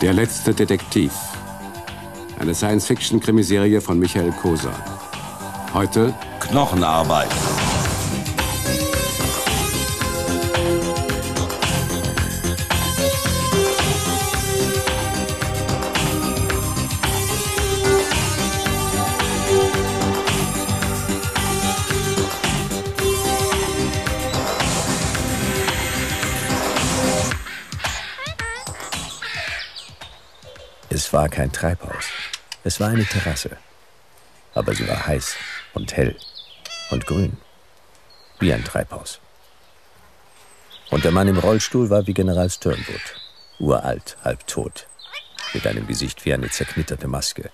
Der letzte Detektiv. Eine Science-Fiction-Krimiserie von Michael Koser. Heute Knochenarbeit. Es war kein Treibhaus. Es war eine Terrasse. Aber sie war heiß und hell und grün. Wie ein Treibhaus. Und der Mann im Rollstuhl war wie General Sternwood. Uralt, halbtot. Mit einem Gesicht wie eine zerknitterte Maske.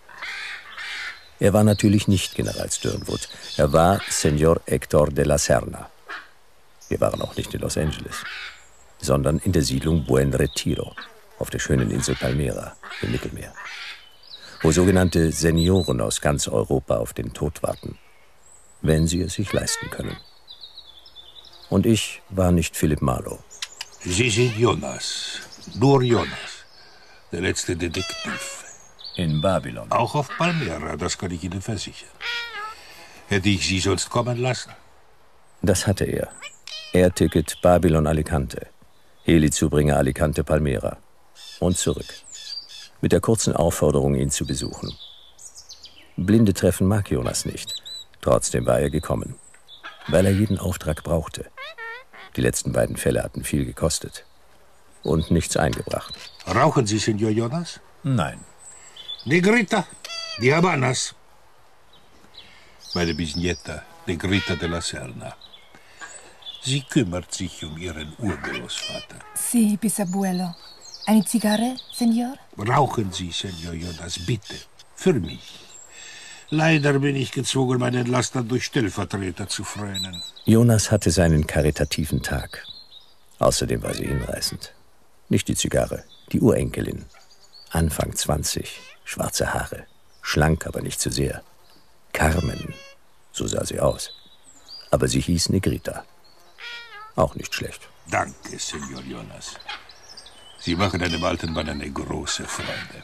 Er war natürlich nicht General Sternwood. Er war Señor Héctor de la Serna. Wir waren auch nicht in Los Angeles, sondern in der Siedlung Buen Retiro, auf der schönen Insel Palmera im Mittelmeer, wo sogenannte Senioren aus ganz Europa auf den Tod warten, wenn sie es sich leisten können. Und ich war nicht Philip Marlowe. Sie sind Jonas, nur Jonas, der letzte Detektiv. In Babylon. Auch auf Palmera, das kann ich Ihnen versichern. Hätte ich Sie sonst kommen lassen? Das hatte er. Airticket Babylon Alicante, Helizubringer Alicante Palmera. Und zurück. Mit der kurzen Aufforderung, ihn zu besuchen. Blinde Treffen mag Jonas nicht. Trotzdem war er gekommen. Weil er jeden Auftrag brauchte. Die letzten beiden Fälle hatten viel gekostet. Und nichts eingebracht. Rauchen Sie, Senor Jonas? Nein. Negrita, die Habanas. Meine Bisnieta, Negrita de la Serna. Sie kümmert sich um Ihren Urgroßvater. Sí, bisabuelo. Eine Zigarre, Senor? Rauchen Sie, Senor Jonas, bitte. Für mich. Leider bin ich gezwungen, meinen Laster durch Stellvertreter zu frönen. Jonas hatte seinen karitativen Tag. Außerdem war sie hinreißend. Nicht die Zigarre, die Urenkelin. Anfang 20, schwarze Haare. Schlank, aber nicht zu sehr. Carmen, so sah sie aus. Aber sie hieß Negrita. Auch nicht schlecht. Danke, Senor Jonas. Sie machen einem alten Mann eine große Freude.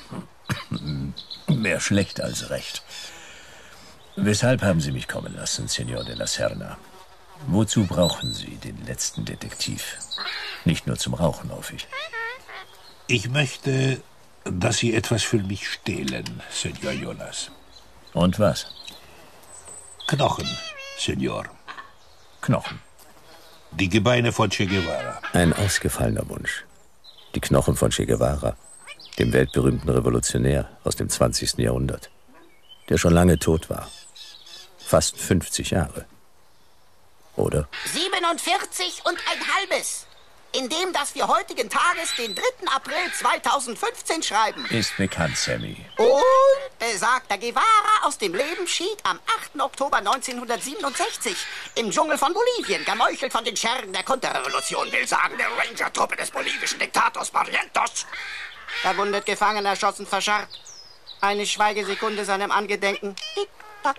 Mehr schlecht als recht. Weshalb haben Sie mich kommen lassen, Señor de la Serna? Wozu brauchen Sie den letzten Detektiv? Nicht nur zum Rauchen, hoffe ich. Ich möchte, dass Sie etwas für mich stehlen, Senor Jonas. Und was? Knochen, Senor. Knochen. Die Gebeine von Che Guevara. Ein ausgefallener Wunsch. Die Knochen von Che Guevara, dem weltberühmten Revolutionär aus dem 20. Jahrhundert, der schon lange tot war. Fast 50 Jahre. Oder? 47 und ein halbes. Indem, dass wir heutigen Tages den 3. April 2015 schreiben. Ist bekannt, Sammy. Und besagter Guevara aus dem Leben schied am 8. Oktober 1967 im Dschungel von Bolivien, gemeuchelt von den Schergen der Konterrevolution, will sagen, der Ranger-Truppe des bolivischen Diktators Barrientos. Verwundet, gefangen, erschossen, verscharrt. Eine Schweigesekunde seinem Angedenken. Tick, tack,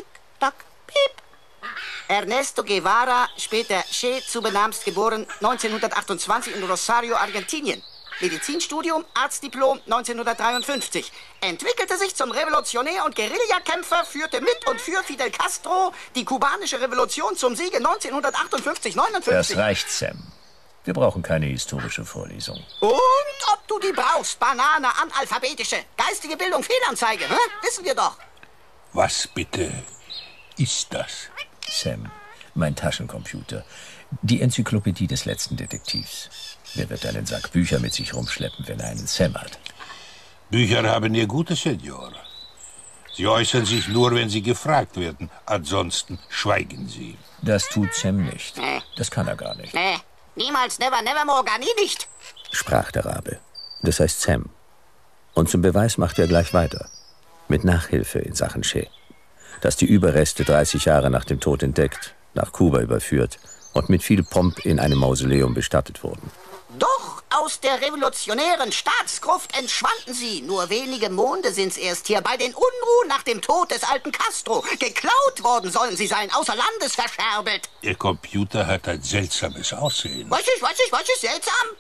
piep. Ernesto Guevara, später Che, zu Benamst, geboren 1928 in Rosario, Argentinien. Medizinstudium, Arztdiplom 1953. Entwickelte sich zum Revolutionär und Guerillakämpfer, führte mit und für Fidel Castro die kubanische Revolution zum Siege 1958-59. Das reicht, Sam. Wir brauchen keine historische Vorlesung. Und ob du die brauchst, Banane, analphabetische, geistige Bildung, Fehlanzeige, wissen wir doch. Was bitte ist das? Sam, mein Taschencomputer. Die Enzyklopädie des letzten Detektivs. Wer wird einen Sack Bücher mit sich rumschleppen, wenn er einen Sam hat? Bücher haben ihr Gutes, Senor. Sie äußern sich nur, wenn sie gefragt werden. Ansonsten schweigen sie. Das tut Sam nicht. Das kann er gar nicht. Nee, niemals, never, nevermore, gar nie nicht. Sprach der Rabe. Das heißt Sam. Und zum Beweis macht er gleich weiter. Mit Nachhilfe in Sachen Che. Dass die Überreste 30 Jahre nach dem Tod entdeckt, nach Kuba überführt und mit viel Pomp in einem Mausoleum bestattet wurden. Doch aus der revolutionären Staatsgruft entschwanden sie. Nur wenige Monde sind's erst hier bei den Unruhen nach dem Tod des alten Castro. Geklaut worden sollen sie sein, außer Landes verscherbelt. Ihr Computer hat ein seltsames Aussehen. Was ist seltsam?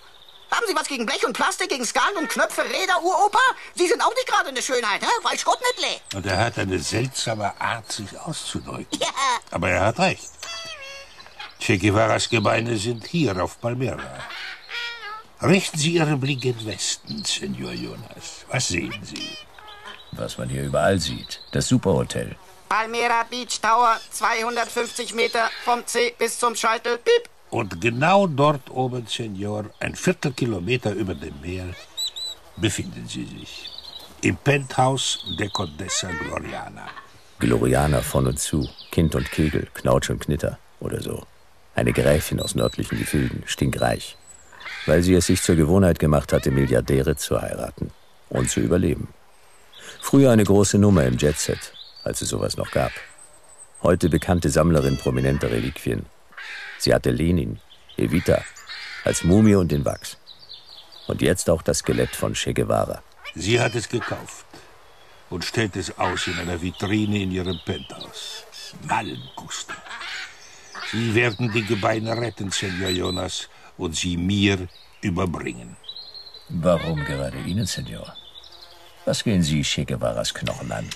Haben Sie was gegen Blech und Plastik, gegen Skalen und Knöpfe, Räder, Uropa? Sie sind auch nicht gerade eine Schönheit, hä? Weil Schrott nicht le. Und er hat eine seltsame Art, sich auszudrücken. Ja. Aber er hat recht. Che Guevaras Gebeine sind hier auf Palmera. Richten Sie Ihren Blick gen Westen, Senor Jonas. Was sehen Sie? Was man hier überall sieht. Das Superhotel. Palmera Beach Tower, 250 Meter vom C bis zum Scheitel. Piep. Und genau dort oben, Senor, ein Viertelkilometer über dem Meer, befinden Sie sich. Im Penthouse der Condessa Gloriana. Gloriana von und zu. Kind und Kegel, Knautsch und Knitter oder so. Eine Gräfin aus nördlichen Gefilden, stinkreich. Weil sie es sich zur Gewohnheit gemacht hatte, Milliardäre zu heiraten und zu überleben. Früher eine große Nummer im Jetset, als es sowas noch gab. Heute bekannte Sammlerin prominenter Reliquien. Sie hatte Lenin, Evita, als Mumie und in Wachs. Und jetzt auch das Skelett von Che Guevara. Sie hat es gekauft und stellt es aus in einer Vitrine in ihrem Penthouse. Malgusto. Sie werden die Gebeine retten, Senor Jonas, und sie mir überbringen. Warum gerade Ihnen, Senor? Was gehen Sie Che Guevaras Knochen an?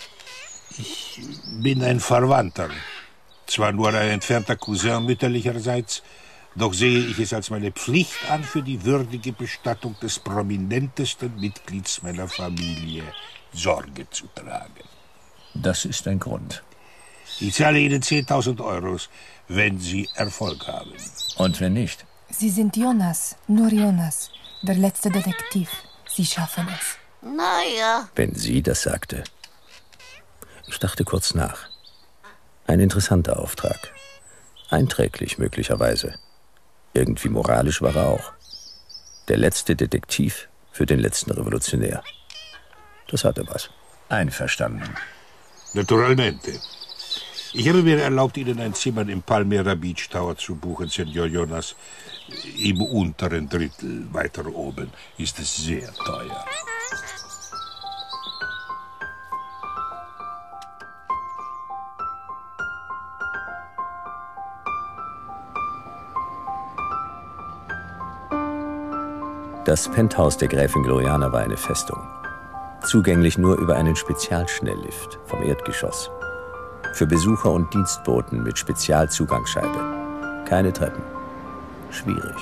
Ich bin ein Verwandter. Zwar nur ein entfernter Cousin mütterlicherseits, doch sehe ich es als meine Pflicht an, für die würdige Bestattung des prominentesten Mitglieds meiner Familie Sorge zu tragen. Das ist ein Grund. Ich zahle Ihnen 10.000 €, wenn Sie Erfolg haben. Und wenn nicht? Sie sind Jonas, nur Jonas, der letzte Detektiv. Sie schaffen es. Naja. Wenn sie das sagte. Ich dachte kurz nach. Ein interessanter Auftrag. Einträglich möglicherweise. Irgendwie moralisch war er auch. Der letzte Detektiv für den letzten Revolutionär. Das hatte was. Einverstanden. Naturalmente. Ich habe mir erlaubt, Ihnen ein Zimmer im Palmera Beach Tower zu buchen, Senor Jonas. Im unteren Drittel, weiter oben, ist es sehr teuer. Das Penthouse der Gräfin Gloriana war eine Festung. Zugänglich nur über einen Spezialschnelllift vom Erdgeschoss. Für Besucher und Dienstboten mit Spezialzugangsscheibe. Keine Treppen. Schwierig.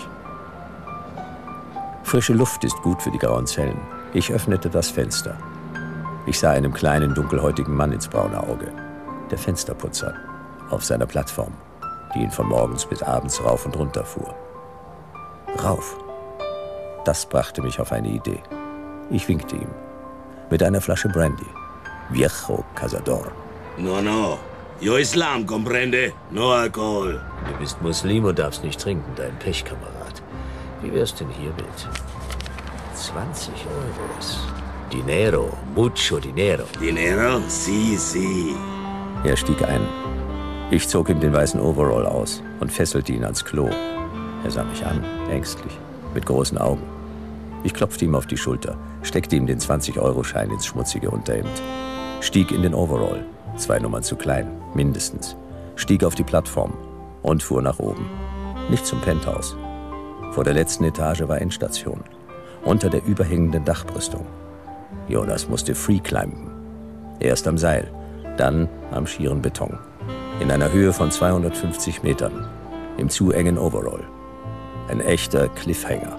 Frische Luft ist gut für die grauen Zellen. Ich öffnete das Fenster. Ich sah einem kleinen, dunkelhäutigen Mann ins braune Auge. Der Fensterputzer. Auf seiner Plattform, die ihn von morgens bis abends rauf und runter fuhr. Rauf. Das brachte mich auf eine Idee. Ich winkte ihm. Mit einer Flasche Brandy. Viejo Cazador. No. Yo Islam, comprende? No Alkohol. Du bist Muslim und darfst nicht trinken, dein Pechkamerad. Wie wär's denn hiermit? 20 €. Dinero, mucho dinero. Dinero? Si. Er stieg ein. Ich zog ihm den weißen Overall aus und fesselte ihn ans Klo. Er sah mich an, ängstlich, mit großen Augen. Ich klopfte ihm auf die Schulter, steckte ihm den 20-Euro-Schein ins schmutzige Unterhemd, stieg in den Overall, 2 Nummern zu klein, mindestens, stieg auf die Plattform und fuhr nach oben. Nicht zum Penthouse. Vor der letzten Etage war Endstation, unter der überhängenden Dachbrüstung. Jonas musste free-climben. Erst am Seil, dann am schieren Beton. In einer Höhe von 250 Metern, im zu engen Overall. Ein echter Cliffhanger.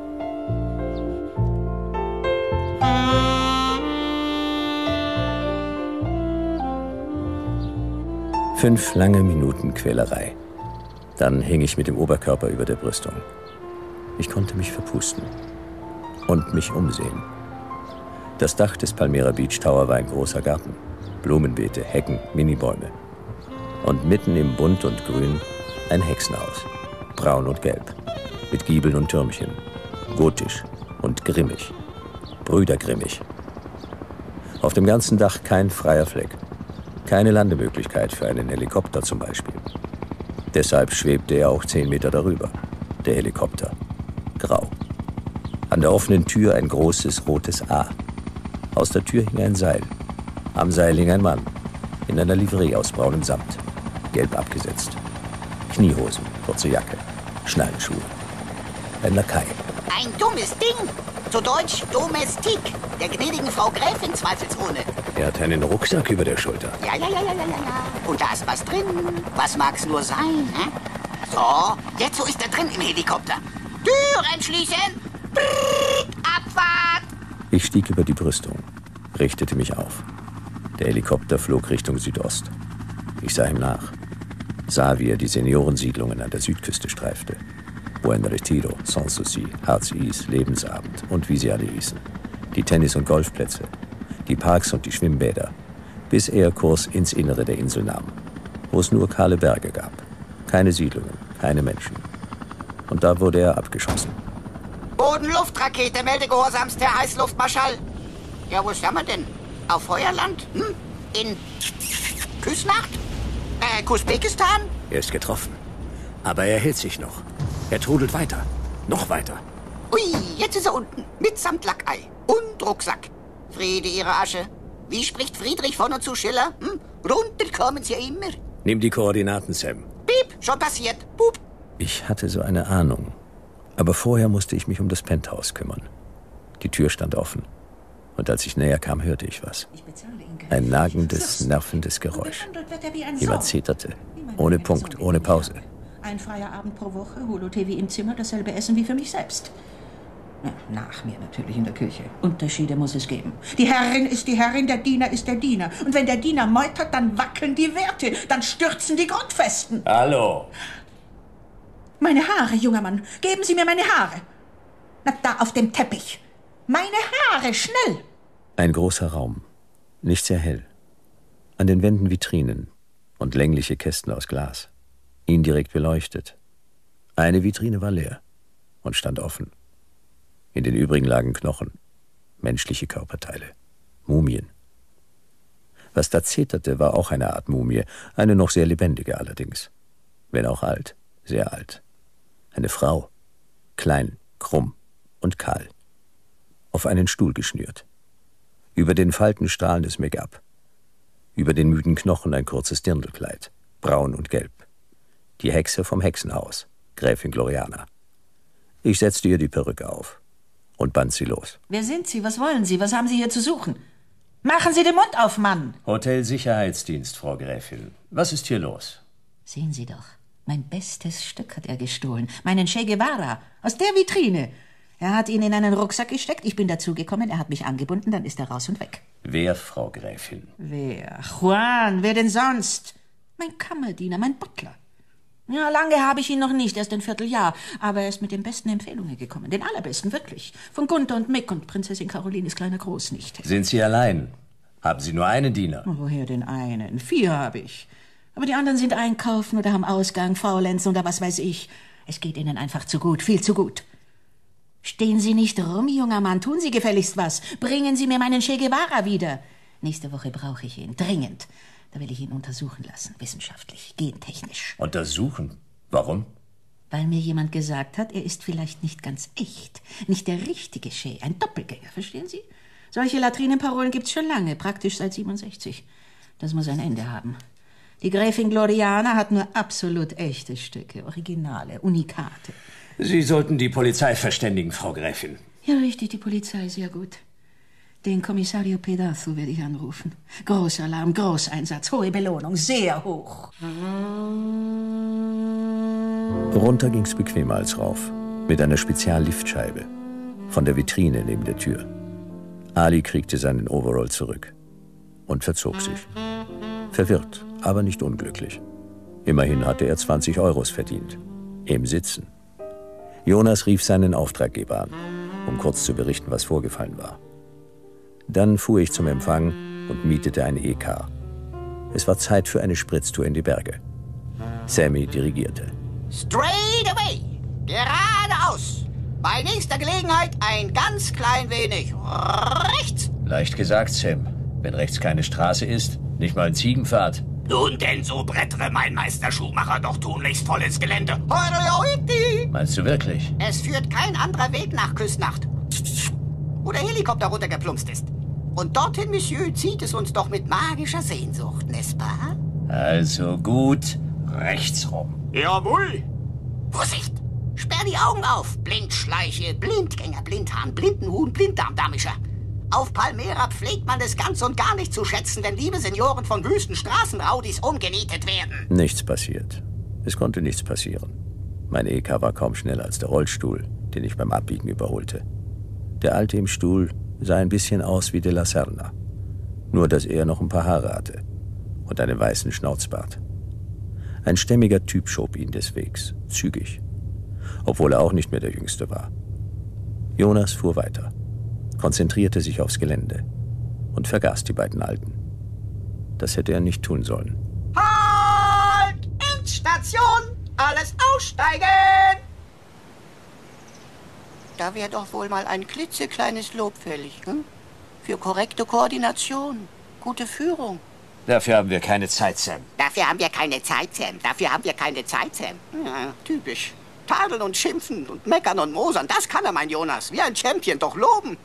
Fünf lange Minuten Quälerei. Dann hing ich mit dem Oberkörper über der Brüstung. Ich konnte mich verpusten und mich umsehen. Das Dach des Palmera Beach Tower war ein großer Garten. Blumenbeete, Hecken, Minibäume. Und mitten im Bunt und Grün ein Hexenhaus. Braun und gelb. Mit Giebeln und Türmchen. Gotisch und grimmig. Brüdergrimmig. Auf dem ganzen Dach kein freier Fleck. Keine Landemöglichkeit für einen Helikopter zum Beispiel. Deshalb schwebte er auch 10 Meter darüber. Der Helikopter. Grau. An der offenen Tür ein großes rotes A. Aus der Tür hing ein Seil. Am Seil hing ein Mann. In einer Livree aus braunem Samt. Gelb abgesetzt. Kniehosen, kurze Jacke. Schnallenschuhe. Ein Lakai. Ein dummes Ding. Zu Deutsch Domestik. Der gnädigen Frau Gräfin zweifelsohne. Er hat einen Rucksack über der Schulter. Ja. Und da ist was drin. Was mag's nur sein, hä? So, jetzt wo ist er drin im Helikopter? Türen schließen! Brrr, Abfahrt! Ich stieg über die Brüstung, richtete mich auf. Der Helikopter flog Richtung Südost. Ich sah ihm nach. Sah, wie er die Seniorensiedlungen an der Südküste streifte. Buen Retiro, Sanssouci, Heart's-Ease, Lebensabend und wie sie alle hießen. Die Tennis- und Golfplätze, die Parks und die Schwimmbäder, bis er Kurs ins Innere der Insel nahm, wo es nur kahle Berge gab. Keine Siedlungen, keine Menschen. Und da wurde er abgeschossen. Bodenluftrakete, meldegehorsamst, Herr Heißluftmarschall. Ja, wo ist wir denn? Auf Feuerland? Hm? In Küsnacht? Usbekistan? Er ist getroffen. Aber er hält sich noch. Er trudelt weiter. Noch weiter. Ui, jetzt ist er unten. Mitsamt Lackei. Und Rucksack. Friede ihre Asche. Wie spricht Friedrich von und zu Schiller? Hm? Runter kommen sie immer. Nimm die Koordinaten, Sam. Piep, schon passiert. Pup. Ich hatte so eine Ahnung. Aber vorher musste ich mich um das Penthouse kümmern. Die Tür stand offen. Und als ich näher kam, hörte ich was. Ein nagendes, nervendes Geräusch. Jemand zeterte. Ohne Punkt, ohne Pause. Ein freier Abend pro Woche, Holo-TV im Zimmer, dasselbe Essen wie für mich selbst. Ja, nach mir natürlich in der Küche. Unterschiede muss es geben. Die Herrin ist die Herrin, der Diener ist der Diener. Und wenn der Diener meutert, dann wackeln die Werte, dann stürzen die Grundfesten. Hallo. Meine Haare, junger Mann. Geben Sie mir meine Haare. Na, da auf dem Teppich. Meine Haare, schnell. Ein großer Raum. Nicht sehr hell. An den Wänden Vitrinen und längliche Kästen aus Glas. Indirekt beleuchtet. Eine Vitrine war leer und stand offen. In den übrigen lagen Knochen, menschliche Körperteile, Mumien. Was da zeterte, war auch eine Art Mumie, eine noch sehr lebendige allerdings. Wenn auch alt, sehr alt. Eine Frau, klein, krumm und kahl. Auf einen Stuhl geschnürt. Über den Falten strahlendes Make-up. Über den müden Knochen ein kurzes Dirndlkleid, braun und gelb. Die Hexe vom Hexenhaus, Gräfin Gloriana. Ich setzte ihr die Perücke auf und band sie los. Wer sind Sie? Was wollen Sie? Was haben Sie hier zu suchen? Machen Sie den Mund auf, Mann! Hotelsicherheitsdienst, Frau Gräfin. Was ist hier los? Sehen Sie doch, mein bestes Stück hat er gestohlen. Meinen Che Guevara, aus der Vitrine. Er hat ihn in einen Rucksack gesteckt, ich bin dazugekommen, er hat mich angebunden, dann ist er raus und weg. Wer, Frau Gräfin? Wer? Juan, wer denn sonst? Mein Kammerdiener, mein Butler. Ja, lange habe ich ihn noch nicht, erst ein Vierteljahr. Aber er ist mit den besten Empfehlungen gekommen. Den allerbesten, wirklich. Von Gunther und Mick und Prinzessin Carolines kleiner Großnichte. Sind Sie allein? Haben Sie nur einen Diener? Woher denn einen? 4 habe ich. Aber die anderen sind einkaufen oder haben Ausgang, faulenzen oder was weiß ich. Es geht ihnen einfach zu gut, viel zu gut. Stehen Sie nicht rum, junger Mann. Tun Sie gefälligst was. Bringen Sie mir meinen Che Guevara wieder. Nächste Woche brauche ich ihn. Dringend. Da will ich ihn untersuchen lassen. Wissenschaftlich, gentechnisch. Untersuchen? Warum? Weil mir jemand gesagt hat, er ist vielleicht nicht ganz echt. Nicht der richtige Che. Ein Doppelgänger, verstehen Sie? Solche Latrinenparolen gibt's schon lange. Praktisch seit 67. Das muss ein Ende haben. Die Gräfin Gloriana hat nur absolut echte Stücke. Originale, Unikate. Sie sollten die Polizei verständigen, Frau Gräfin. Ja, richtig, die Polizei, sehr gut. Den Kommissario Pedazo werde ich anrufen. Großalarm, Großeinsatz, hohe Belohnung, sehr hoch. Runter ging's bequemer als rauf. Mit einer Spezialliftscheibe. Von der Vitrine neben der Tür. Ali kriegte seinen Overall zurück. Und verzog sich. Verwirrt, aber nicht unglücklich. Immerhin hatte er 20 Euros verdient. Im Sitzen. Jonas rief seinen Auftraggeber an, um kurz zu berichten, was vorgefallen war. Dann fuhr ich zum Empfang und mietete ein E-Car. Es war Zeit für eine Spritztour in die Berge. Sammy dirigierte. Straight away! Geradeaus! Bei nächster Gelegenheit ein ganz klein wenig rechts. Leicht gesagt, Sam. Wenn rechts keine Straße ist, nicht mal ein Ziegenpfad. Nun denn, so brettere mein Meister Schuhmacher doch tunlichst voll ins Gelände. Meinst du wirklich? Es führt kein anderer Weg nach Küsnacht. Wo der Helikopter runtergeplumpst ist. Und dorthin, Monsieur, zieht es uns doch mit magischer Sehnsucht, n'est-ce pas? Also gut, rechts rum. Jawohl. Vorsicht! Sperr die Augen auf. Blindschleiche, Blindgänger, Blindhahn, Blindenhuhn, Blinddarmdamischer. Auf Palmera pflegt man es ganz und gar nicht zu schätzen, wenn liebe Senioren von wüsten Straßenraudis umgenietet werden. Nichts passiert. Es konnte nichts passieren. Mein EK war kaum schneller als der Rollstuhl, den ich beim Abbiegen überholte. Der Alte im Stuhl sah ein bisschen aus wie de la Serna. Nur, dass er noch ein paar Haare hatte und einen weißen Schnauzbart. Ein stämmiger Typ schob ihn des Wegs, zügig, obwohl er auch nicht mehr der Jüngste war. Jonas fuhr weiter, konzentrierte sich aufs Gelände und vergaß die beiden Alten. Das hätte er nicht tun sollen. Halt! Endstation! Alles aussteigen! Da wäre doch wohl mal ein klitzekleines Lob fällig, hm? Für korrekte Koordination, gute Führung. Dafür haben wir keine Zeit, Sam. Dafür haben wir keine Zeit, Sam. Dafür haben wir keine Zeit, Sam. Ja, typisch. Tadeln und schimpfen und meckern und mosern, das kann er, mein Jonas. Wie ein Champion, doch loben.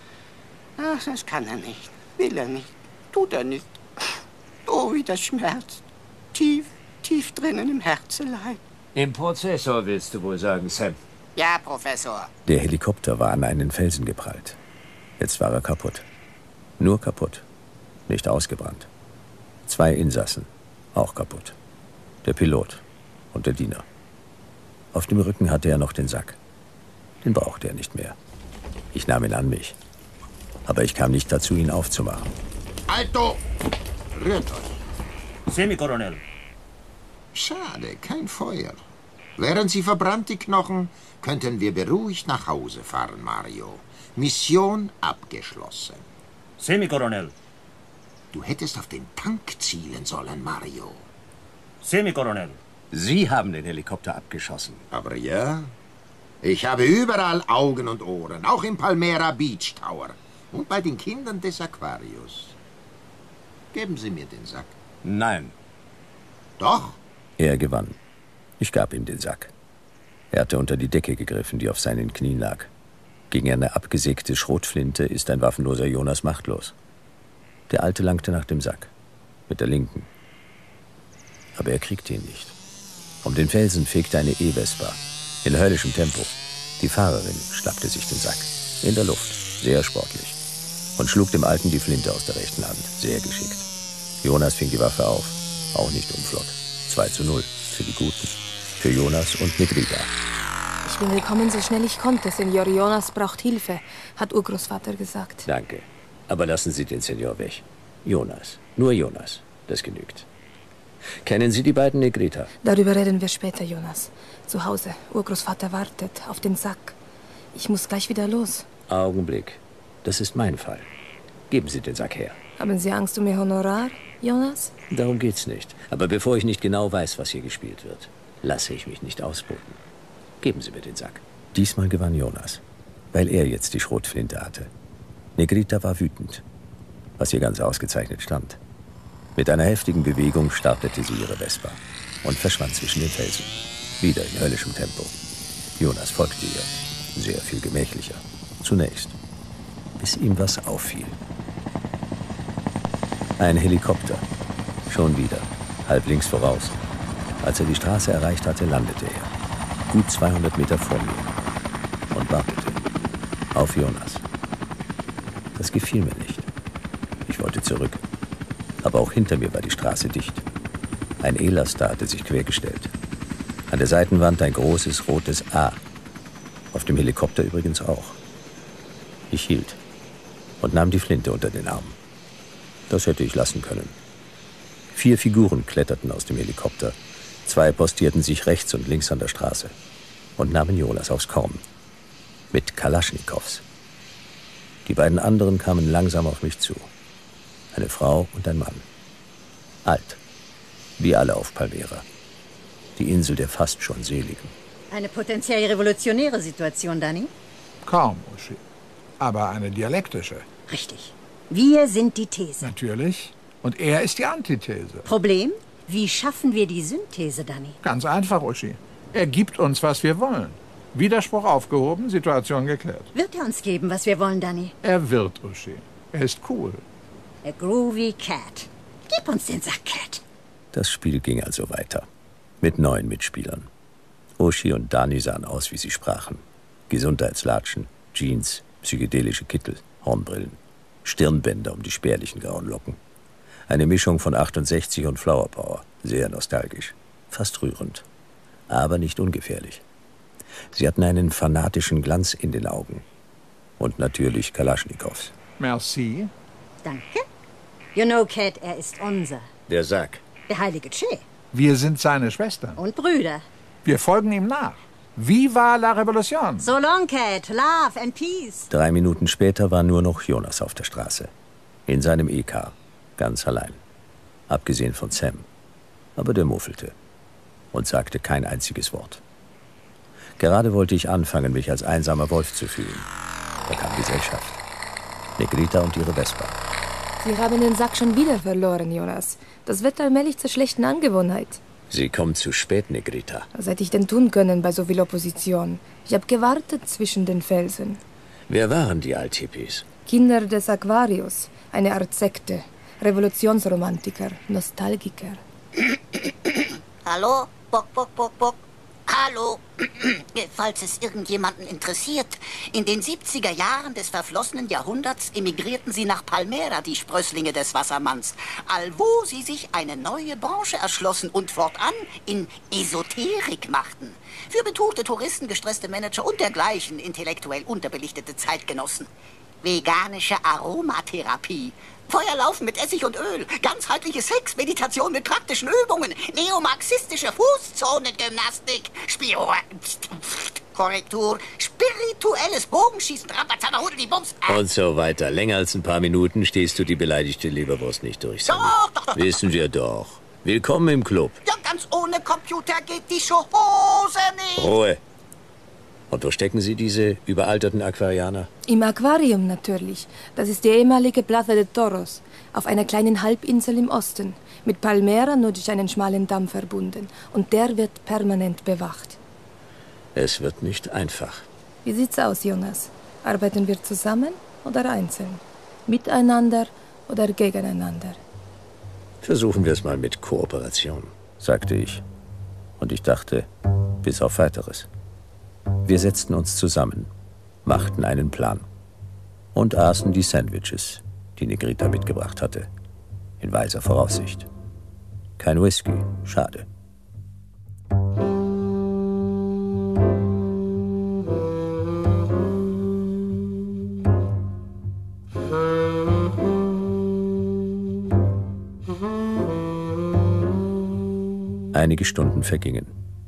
Ach, das kann er nicht. Will er nicht. Tut er nicht. Oh, wie das schmerzt. Tief, tief drinnen im Herzelein. Im Prozessor willst du wohl sagen, Sam. Ja, Professor. Der Helikopter war an einen Felsen geprallt. Jetzt war er kaputt. Nur kaputt. Nicht ausgebrannt. 2 Insassen. Auch kaputt. Der Pilot und der Diener. Auf dem Rücken hatte er noch den Sack. Den brauchte er nicht mehr. Ich nahm ihn an mich. Aber ich kam nicht dazu, ihn aufzumachen. Alto! Rührt euch. Semi-Koronel. Schade, kein Feuer. Wären sie verbrannt, die Knochen, könnten wir beruhigt nach Hause fahren, Mario. Mission abgeschlossen. Semi-Koronel. Du hättest auf den Tank zielen sollen, Mario. Semi-Koronel. Sie haben den Helikopter abgeschossen. Aber ja, ich habe überall Augen und Ohren, auch im Palmera Beach Tower und bei den Kindern des Aquarius. Geben Sie mir den Sack. Nein. Doch. Er gewann. Ich gab ihm den Sack. Er hatte unter die Decke gegriffen, die auf seinen Knien lag. Gegen eine abgesägte Schrotflinte ist ein waffenloser Jonas machtlos. Der Alte langte nach dem Sack. Mit der linken. Aber er kriegte ihn nicht. Um den Felsen fegte eine E-Vespa. In höllischem Tempo. Die Fahrerin schnappte sich den Sack. In der Luft. Sehr sportlich. Und schlug dem Alten die Flinte aus der rechten Hand. Sehr geschickt. Jonas fing die Waffe auf. Auch nicht unflott. 2:0. Für die Guten. Für Jonas und Negrita. Ich bin gekommen, so schnell ich konnte. Senor Jonas braucht Hilfe, hat Urgroßvater gesagt. Danke. Aber lassen Sie den Senior weg. Jonas. Nur Jonas. Das genügt. Kennen Sie die beiden, Negrita? Darüber reden wir später, Jonas. Zu Hause. Urgroßvater wartet auf den Sack. Ich muss gleich wieder los. Augenblick. Das ist mein Fall. Geben Sie den Sack her. Haben Sie Angst um Ihr Honorar, Jonas? Darum geht's nicht. Aber bevor ich nicht genau weiß, was hier gespielt wird, lasse ich mich nicht ausboten. Geben Sie mir den Sack. Diesmal gewann Jonas, weil er jetzt die Schrotflinte hatte. Negrita war wütend, was ihr ganz ausgezeichnet stand. Mit einer heftigen Bewegung startete sie ihre Vespa und verschwand zwischen den Felsen. Wieder in höllischem Tempo. Jonas folgte ihr, sehr viel gemächlicher. Zunächst, bis ihm was auffiel. Ein Helikopter. Schon wieder, halb links voraus. Als er die Straße erreicht hatte, landete er. Gut 200 Meter vor mir. Und wartete. Auf Jonas. Das gefiel mir nicht. Ich wollte zurück. Aber auch hinter mir war die Straße dicht. Ein E-Laster hatte sich quergestellt. An der Seitenwand ein großes rotes A. Auf dem Helikopter übrigens auch. Ich hielt und nahm die Flinte unter den Arm. Das hätte ich lassen können. 4 Figuren kletterten aus dem Helikopter. 2 postierten sich rechts und links an der Straße und nahmen Jonas aufs Korn. Mit Kalaschnikows. Die beiden anderen kamen langsam auf mich zu. Eine Frau und ein Mann. Alt. Wie alle auf Palmera. Die Insel der fast schon Seligen. Eine potenziell revolutionäre Situation, Danny? Kaum, Uschi. Aber eine dialektische. Richtig. Wir sind die These. Natürlich. Und er ist die Antithese. Problem? Wie schaffen wir die Synthese, Danny? Ganz einfach, Uschi. Er gibt uns, was wir wollen. Widerspruch aufgehoben, Situation geklärt. Wird er uns geben, was wir wollen, Danny? Er wird, Uschi. Er ist cool. A groovy cat. Gib uns den Sack, Cat. Das Spiel ging also weiter. Mit 9 Mitspielern. Uschi und Dani sahen aus, wie sie sprachen. Gesundheitslatschen, Jeans, psychedelische Kittel, Hornbrillen, Stirnbänder um die spärlichen grauen Locken. Eine Mischung von 68 und Flower Power, sehr nostalgisch, fast rührend, aber nicht ungefährlich. Sie hatten einen fanatischen Glanz in den Augen. Und natürlich Kalaschnikows. Merci. Danke. You know, Cat, er ist unser. Der Sack. Der heilige Che. Wir sind seine Schwestern. Und Brüder. Wir folgen ihm nach. Viva la Revolution! So long, Cat. Love and peace. 3 Minuten später war nur noch Jonas auf der Straße. In seinem E-Car. Ganz allein. Abgesehen von Sam. Aber der muffelte. Und sagte kein einziges Wort. Gerade wollte ich anfangen, mich als einsamer Wolf zu fühlen. Da kam Gesellschaft. Negrita und ihre Vespa. Sie haben den Sack schon wieder verloren, Jonas. Das wird allmählich zur schlechten Angewohnheit. Sie kommt zu spät, Negrita. Was hätte ich denn tun können bei so viel Opposition? Ich habe gewartet zwischen den Felsen. Wer waren die Althippies? Kinder des Aquarius. Eine Art Sekte. Revolutionsromantiker. Nostalgiker. Hallo? Bock, bock, bock, bock. Hallo? Falls es irgendjemanden interessiert, in den 70er Jahren des verflossenen Jahrhunderts emigrierten sie nach Palmera, die Sprösslinge des Wassermanns, allwo sie sich eine neue Branche erschlossen und fortan in Esoterik machten. Für betuchte Touristen, gestresste Manager und dergleichen intellektuell unterbelichtete Zeitgenossen. Veganische Aromatherapie. Feuerlaufen mit Essig und Öl, ganzheitliche Sex, Meditation mit praktischen Übungen, neomarxistische Fußzonengymnastik, Korrektur, spirituelles Bogenschießen, Bums. Und so weiter. Länger als ein paar Minuten stehst du die beleidigte Leberwurst nicht durch, Sammy. Doch. Wissen wir doch. Willkommen im Club. Ja, ganz ohne Computer geht die Hose nicht. Ruhe. Und wo stecken Sie diese überalterten Aquarianer? Im Aquarium natürlich. Das ist die ehemalige Plaza de Toros, auf einer kleinen Halbinsel im Osten, mit Palmera nur durch einen schmalen Damm verbunden. Und der wird permanent bewacht. Es wird nicht einfach. Wie sieht's aus, Jonas? Arbeiten wir zusammen oder einzeln? Miteinander oder gegeneinander? Versuchen wir es mal mit Kooperation, sagte ich. Und ich dachte, bis auf Weiteres. Wir setzten uns zusammen, machten einen Plan und aßen die Sandwiches, die Negrita mitgebracht hatte, in weiser Voraussicht. Kein Whisky, schade. Einige Stunden vergingen.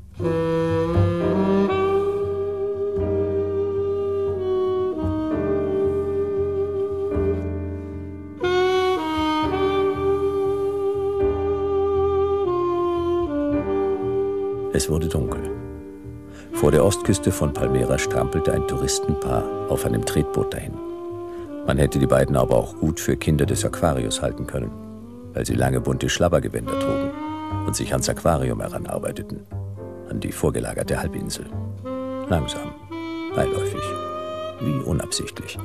Es wurde dunkel. Vor der Ostküste von Palmera strampelte ein Touristenpaar auf einem Tretboot dahin. Man hätte die beiden aber auch gut für Kinder des Aquarius halten können, weil sie lange bunte Schlabbergewänder trugen und sich ans Aquarium heranarbeiteten, an die vorgelagerte Halbinsel. Langsam, beiläufig, wie unabsichtlich.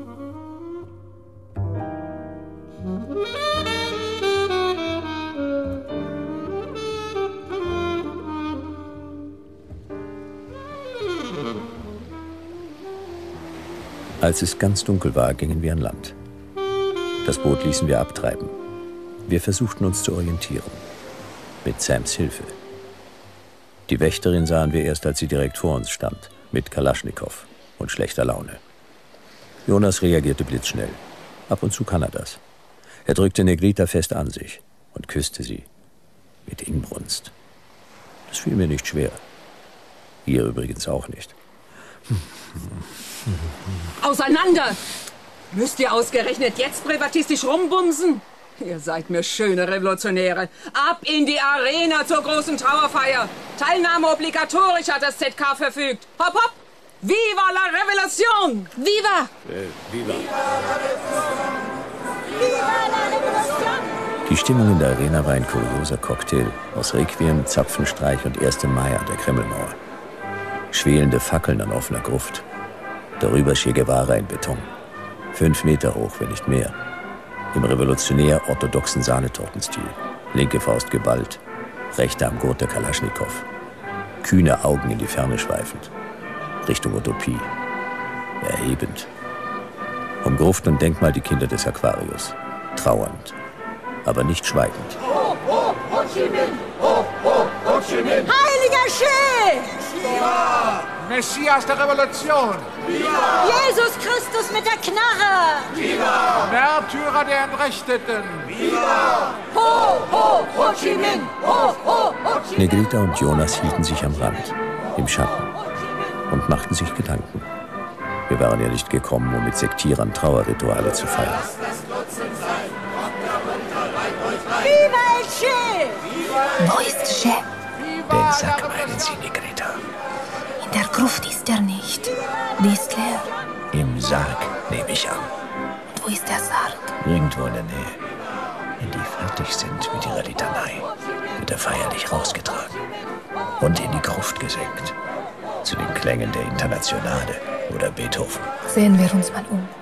Als es ganz dunkel war, gingen wir an Land. Das Boot ließen wir abtreiben. Wir versuchten uns zu orientieren. Mit Sams Hilfe. Die Wächterin sahen wir erst, als sie direkt vor uns stand, mit Kalaschnikow und schlechter Laune. Jonas reagierte blitzschnell. Ab und zu kann er das. Er drückte Negrita fest an sich und küsste sie. Mit Inbrunst. Das fiel mir nicht schwer. Ihr übrigens auch nicht. Auseinander! Müsst ihr ausgerechnet jetzt privatistisch rumbumsen? Ihr seid mir schöne Revolutionäre. Ab in die Arena zur großen Trauerfeier. Teilnahme obligatorisch, hat das ZK verfügt. Hopp, hopp! Viva la Revolution! Viva! Viva! Viva la Revolution! Die Stimmung in der Arena war ein kurioser Cocktail aus Requiem, Zapfenstreich und 1. Mai an der Kremlmauer. Schwelende Fackeln an offener Gruft. Darüber Che Guevara in Beton. 5 Meter hoch, wenn nicht mehr. Im revolutionär-orthodoxen Sahnetortenstil. Linke Faust geballt, rechte am Gurt der Kalaschnikow. kühne Augen in die Ferne schweifend, Richtung Utopie, erhebend. Um Gruft und Denkmal die Kinder des Aquarius, trauernd, aber nicht schweigend. Ho, ho, Ho Chi Minh! Ho, ho, Ho Chi Minh! Heiliger Che! Viva! Messias der Revolution! Viva! Jesus Christus mit der Knarre! Viva! Märtyrer der Entrechteten! Viva! Ho, ho, Ho Chi Minh! Ho, ho, Ho Chi Minh! Negrita und Jonas hielten sich am Rand, im Schatten, und machten sich Gedanken. Wir waren ja nicht gekommen, um mit Sektierern Trauerrituale zu feiern. Viva el Che! Wo ist Che? Den Sack meinen Sie, Negrita. In der Gruft ist er nicht. Die ist leer. Im Sarg, nehme ich an. Und wo ist der Sarg? Irgendwo in der Nähe. Wenn die fertig sind mit ihrer Litanei, wird er feierlich rausgetragen und in die Gruft gesenkt. Zu den Klängen der Internationale oder Beethoven. Sehen wir uns mal um.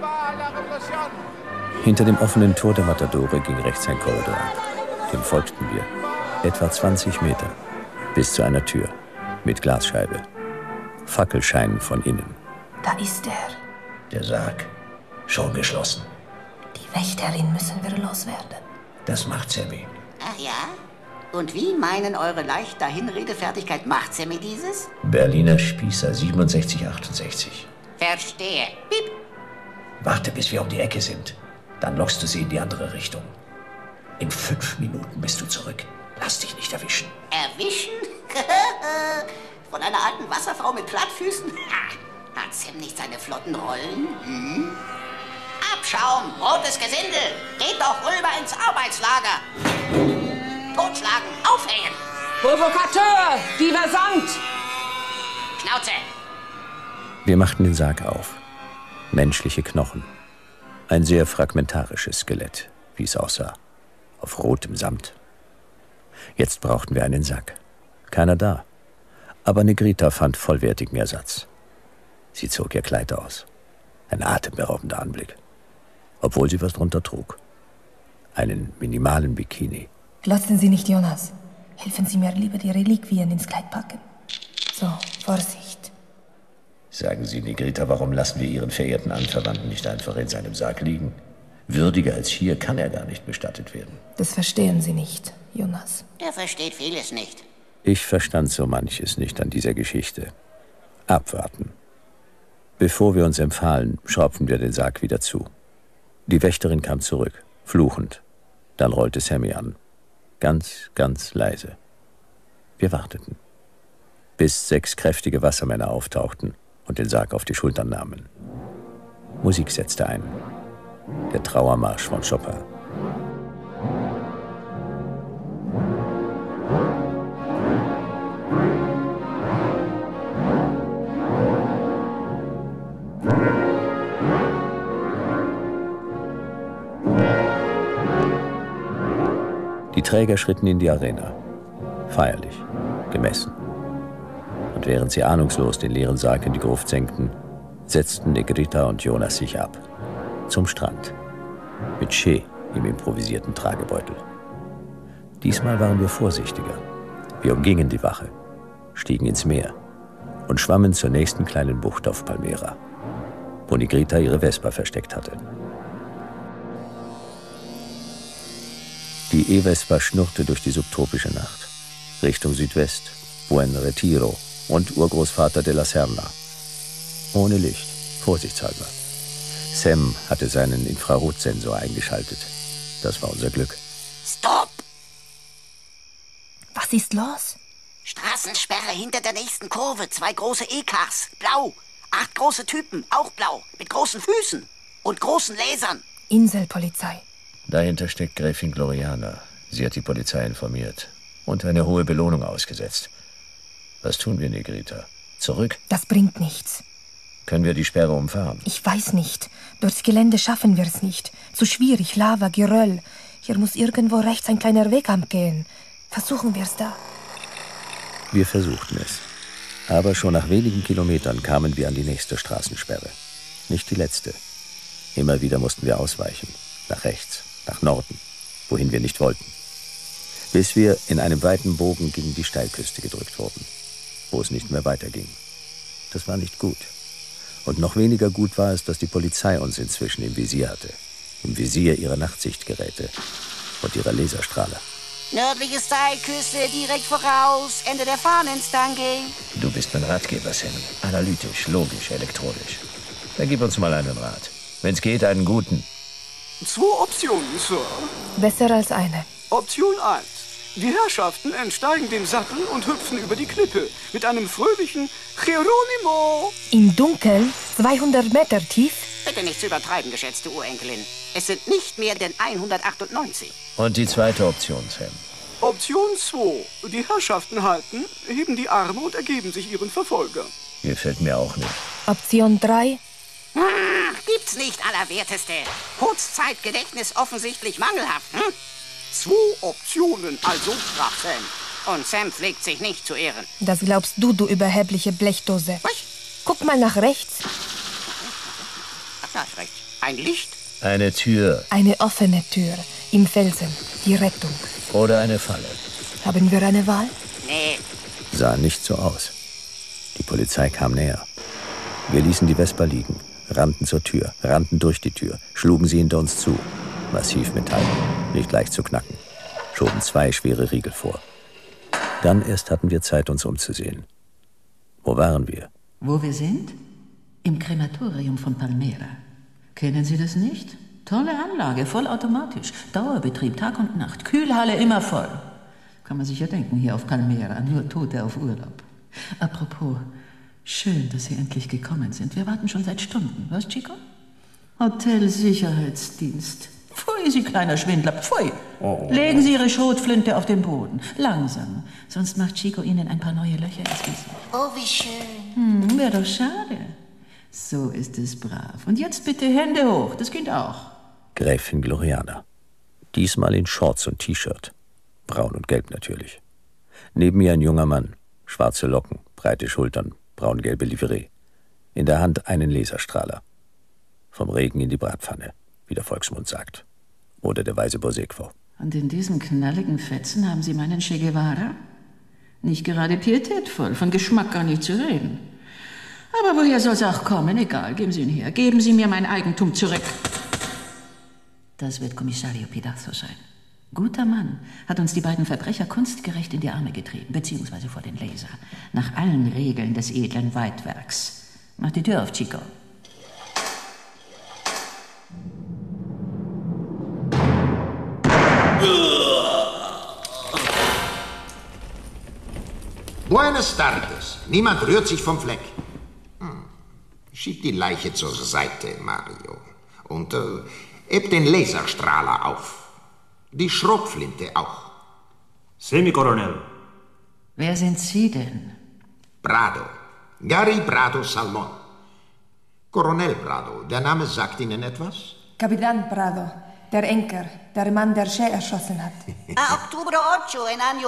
Hinter dem offenen Tor der Matadore ging rechts ein Korridor ab. Dem folgten wir. Etwa 20 Meter. Bis zu einer Tür. Mit Glasscheibe. Fackelschein von innen. Da ist er. Der Sarg. Schon geschlossen. Die Wächterin müssen wir loswerden. Das macht Sammy. Ach ja? Und wie meinen eure leicht Dahinredefertigkeit macht Sammy dieses? Berliner Spießer 6768. Verstehe. Piep. Warte, bis wir um die Ecke sind. Dann lockst du sie in die andere Richtung. In 5 Minuten bist du zurück. Lass dich nicht erwischen. Erwischen? Von einer alten Wasserfrau mit Plattfüßen? Ha. Hat Sam nicht seine flotten Rollen? Hm? Abschaum, rotes Gesindel. Geht doch rüber ins Arbeitslager. Totschlagen, aufhängen. Provokateur, Diversant. Schnauze. Wir machten den Sarg auf. Menschliche Knochen. Ein sehr fragmentarisches Skelett, wie es aussah. Auf rotem Samt. Jetzt brauchten wir einen Sack. Keiner da. Aber Negrita fand vollwertigen Ersatz. Sie zog ihr Kleid aus. Ein atemberaubender Anblick. Obwohl sie was drunter trug. Einen minimalen Bikini. Glotzen Sie nicht, Jonas. Helfen Sie mir lieber, die Reliquien ins Kleid packen. So, Vorsicht. Sagen Sie, Negrita, warum lassen wir Ihren verehrten Anverwandten nicht einfach in seinem Sarg liegen? Würdiger als hier kann er gar nicht bestattet werden. Das verstehen Sie nicht, Jonas. Er versteht vieles nicht. Ich verstand so manches nicht an dieser Geschichte. Abwarten. Bevor wir uns empfahlen, schraubten wir den Sarg wieder zu. Die Wächterin kam zurück, fluchend. Dann rollte Sammy an. Ganz, ganz leise. Wir warteten. Bis 6 kräftige Wassermänner auftauchten und den Sarg auf die Schultern nahmen. Musik setzte ein. Der Trauermarsch von Chopin. Die Träger schritten in die Arena. Feierlich, gemessen. Und während sie ahnungslos den leeren Sarg in die Gruft senkten, setzten Negrita und Jonas sich ab. Zum Strand. Mit Che im improvisierten Tragebeutel. Diesmal waren wir vorsichtiger. Wir umgingen die Wache, stiegen ins Meer und schwammen zur nächsten kleinen Bucht auf Palmera, wo Negrita ihre Vespa versteckt hatte. Die E-Vespa schnurrte durch die subtropische Nacht, Richtung Südwest, Buen Retiro und Urgroßvater de la Serna. Ohne Licht, vorsichtshalber. Sam hatte seinen Infrarotsensor eingeschaltet. Das war unser Glück. Stopp! Was ist los? Straßensperre hinter der nächsten Kurve. 2 große E-Cars. Blau. 8 große Typen. Auch blau. Mit großen Füßen. Und großen Lasern. Inselpolizei. Dahinter steckt Gräfin Gloriana. Sie hat die Polizei informiert und eine hohe Belohnung ausgesetzt. Was tun wir, Negrita? Zurück? Das bringt nichts. Können wir die Sperre umfahren? Ich weiß nicht. Durchs Gelände schaffen wir es nicht. Zu schwierig, Lava, Geröll. Hier muss irgendwo rechts ein kleiner Weg abgehen. Versuchen wir es da. Wir versuchten es. Aber schon nach wenigen Kilometern kamen wir an die nächste Straßensperre. Nicht die letzte. Immer wieder mussten wir ausweichen. Nach rechts, nach Norden, wohin wir nicht wollten. Bis wir in einem weiten Bogen gegen die Steilküste gedrückt wurden. wo es nicht mehr weiterging. Das war nicht gut. Und noch weniger gut war es, dass die Polizei uns inzwischen im Visier hatte. Im Visier ihrer Nachtsichtgeräte und ihrer Laserstrahler. Nördliche Steilküste, direkt voraus, Ende der Fahnenstange. Du bist mein Ratgeber, Sam. Analytisch, logisch, elektronisch. Dann gib uns mal einen Rat. Wenn's geht, einen guten. 2 Optionen, Sir. Besser als eine. Option 1. Die Herrschaften entsteigen den Sattel und hüpfen über die Klippe mit einem fröhlichen Geronimo. Im Dunkeln, 200 Meter tief? Bitte nicht zu übertreiben, geschätzte Urenkelin. Es sind nicht mehr denn 198. Und die zweite Option, Sam? Option 2. Die Herrschaften halten, heben die Arme und ergeben sich ihren Verfolger. Gefällt mir auch nicht. Option 3? Gibt's nicht, Allerwerteste. Kurzzeitgedächtnis offensichtlich mangelhaft, hm? 2 Optionen, also, sprach Sam. Und Sam pflegt sich nicht zu ehren. Das glaubst du, du überhebliche Blechdose. Was? Guck mal nach rechts. Ach, da ist rechts. Ein Licht? Eine Tür. Eine offene Tür. Im Felsen. Die Rettung. Oder eine Falle. Haben wir eine Wahl? Nee. Sah nicht so aus. Die Polizei kam näher. Wir ließen die Vespa liegen, rannten zur Tür, rannten durch die Tür, schlugen sie hinter uns zu. Massiv Metall, nicht leicht zu knacken. Schoben 2 schwere Riegel vor. Dann erst hatten wir Zeit, uns umzusehen. Wo waren wir? Wo wir sind? Im Krematorium von Palmera. Kennen Sie das nicht? Tolle Anlage, vollautomatisch. Dauerbetrieb, Tag und Nacht. Kühlhalle immer voll. Kann man sich ja denken, hier auf Palmera. Nur Tote auf Urlaub. Apropos, schön, dass Sie endlich gekommen sind. Wir warten schon seit Stunden. Was, Chico? Hotelsicherheitsdienst. Pfui, Sie kleiner Schwindler, pfui. Oh. Legen Sie Ihre Schrotflinte auf den Boden. Langsam. Sonst macht Chico Ihnen ein paar neue Löcher ins Gesicht. Oh, wie schön. Wäre doch schade. So ist es brav. Und jetzt bitte Hände hoch. Das Kind auch. Gräfin Gloriana. Diesmal in Shorts und T-Shirt. Braun und gelb natürlich. Neben ihr ein junger Mann. Schwarze Locken, breite Schultern, braun-gelbe Livree. In der Hand einen Laserstrahler. Vom Regen in die Bratpfanne, wie der Volksmund sagt. Oder der weise Bosequo. Und in diesem knalligen Fetzen haben Sie meinen Che Guevara? Nicht gerade pietätvoll, von Geschmack gar nicht zu reden. Aber woher soll's auch kommen? Egal, geben Sie ihn her. Geben Sie mir mein Eigentum zurück. Das wird Kommissario Pedazo sein. Guter Mann, hat uns die beiden Verbrecher kunstgerecht in die Arme getrieben, beziehungsweise vor den Laser. Nach allen Regeln des edlen Weitwerks. Mach die Tür auf, Chico. Buenas tardes. Niemand rührt sich vom Fleck. Schieb die Leiche zur Seite, Mario. Und heb den Laserstrahler auf. Die Schrotflinte auch. Semi-Coronel. Wer sind Sie denn? Prado. Gary Prado Salmon. Coronel Prado, der Name sagt Ihnen etwas? Kapitän Prado, der Enker, der Mann, der Che erschossen hat. Octubre 8, en año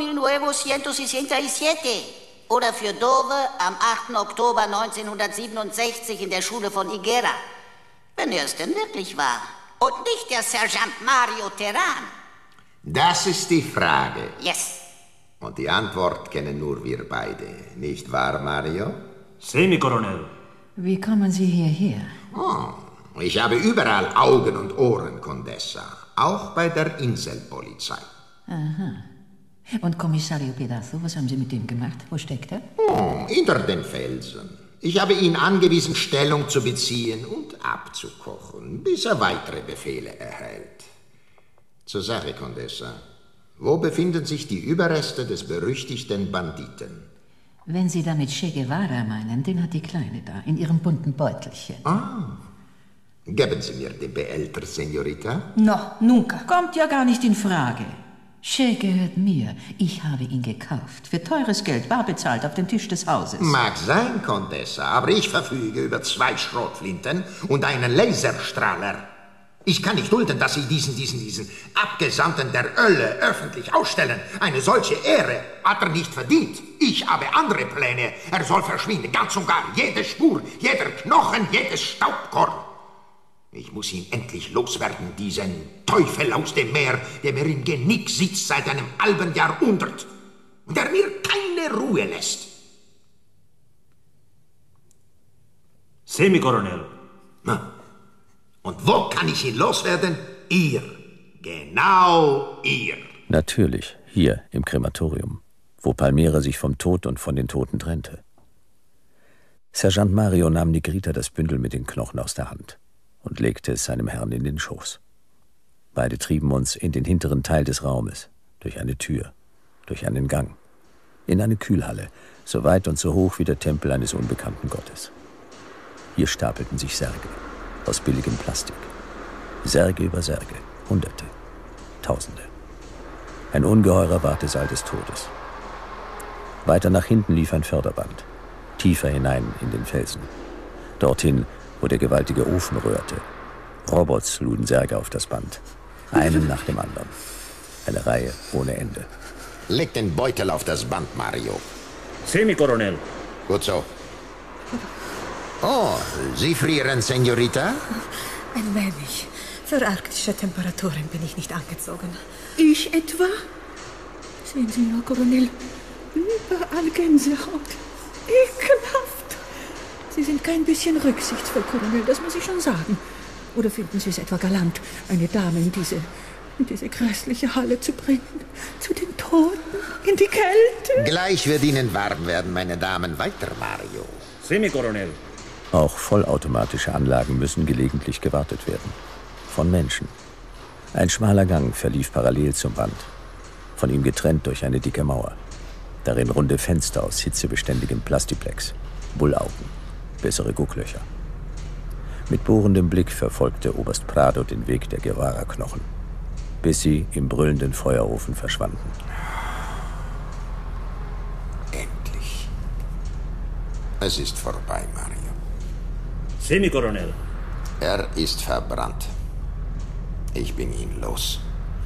1967. Oder für Dove am 8. Oktober 1967 in der Schule von Higuera. Wenn er es denn wirklich war. Und nicht der Sergeant Mario Terran. Das ist die Frage. Yes. Und die Antwort kennen nur wir beide. Nicht wahr, Mario? Semi-Coronel. Wie kommen Sie hierher? Oh, ich habe überall Augen und Ohren, Condessa. Auch bei der Inselpolizei. Aha. Und Kommissario Pedazo, was haben Sie mit dem gemacht? Wo steckt er? Oh, hinter den Felsen. Ich habe ihn angewiesen, Stellung zu beziehen und abzukochen, bis er weitere Befehle erhält. Zur Sache, Condessa. Wo befinden sich die Überreste des berüchtigten Banditen? Wenn Sie damit Che Guevara meinen, den hat die Kleine da, in ihrem bunten Beutelchen. Ah. Geben Sie mir die Behälter, Senorita? No, nunca. Kommt ja gar nicht in Frage. Che gehört mir. Ich habe ihn gekauft. Für teures Geld, bar bezahlt, auf dem Tisch des Hauses. Mag sein, Condessa, aber ich verfüge über 2 Schrotflinten und einen Laserstrahler. Ich kann nicht dulden, dass Sie diesen Abgesandten der Hölle öffentlich ausstellen. Eine solche Ehre hat er nicht verdient. Ich habe andere Pläne. Er soll verschwinden, ganz und gar. Jede Spur, jeder Knochen, jedes Staubkorn. Ich muss ihn endlich loswerden, diesen Teufel aus dem Meer, der mir im Genick sitzt seit einem halben Jahrhundert und der mir keine Ruhe lässt. Semi-Koronel. Und wo kann ich ihn loswerden? Ihr. Genau ihr. Natürlich, hier im Krematorium, wo Palmera sich vom Tod und von den Toten trennte. Sergeant Mario nahm Negrita das Bündel mit den Knochen aus der Hand und legte es seinem Herrn in den Schoß. Beide trieben uns in den hinteren Teil des Raumes, durch eine Tür, durch einen Gang, in eine Kühlhalle, so weit und so hoch wie der Tempel eines unbekannten Gottes. Hier stapelten sich Särge aus billigem Plastik. Särge über Särge, Hunderte, Tausende. Ein ungeheurer Wartesaal des Todes. Weiter nach hinten lief ein Förderband, tiefer hinein in den Felsen. Dorthin, wo der gewaltige Ofen rührte. Robots luden Särge auf das Band, einen nach dem anderen. Eine Reihe ohne Ende. Leg den Beutel auf das Band, Mario. Semi-Koronel. Gut so. Oh, Sie frieren, Senorita? Ein wenig. Für arktische Temperaturen bin ich nicht angezogen. Ich etwa? Sehen Sie nur, Koronel. Überall Gänsehaut. Ekelhaft. Sie sind kein bisschen rücksichtsvoll, Koronel, das muss ich schon sagen. Oder finden Sie es etwa galant, eine Dame in diese grässliche Halle zu bringen? Zu den Toten? In die Kälte? Gleich wird Ihnen warm werden, meine Damen. Weiter, Mario. Semi-Koronel. Auch vollautomatische Anlagen müssen gelegentlich gewartet werden. Von Menschen. Ein schmaler Gang verlief parallel zum Band. Von ihm getrennt durch eine dicke Mauer. Darin runde Fenster aus hitzebeständigem Plastiplex. Bullaugen. Bessere Gucklöcher. Mit bohrendem Blick verfolgte Oberst Prado den Weg der Guevara-Knochen, bis sie im brüllenden Feuerofen verschwanden. Endlich. Es ist vorbei, Mario. Semi-Koronel. Er ist verbrannt. Ich bin ihn los.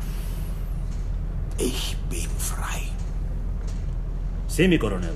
Ich bin frei. Semi-Koronel.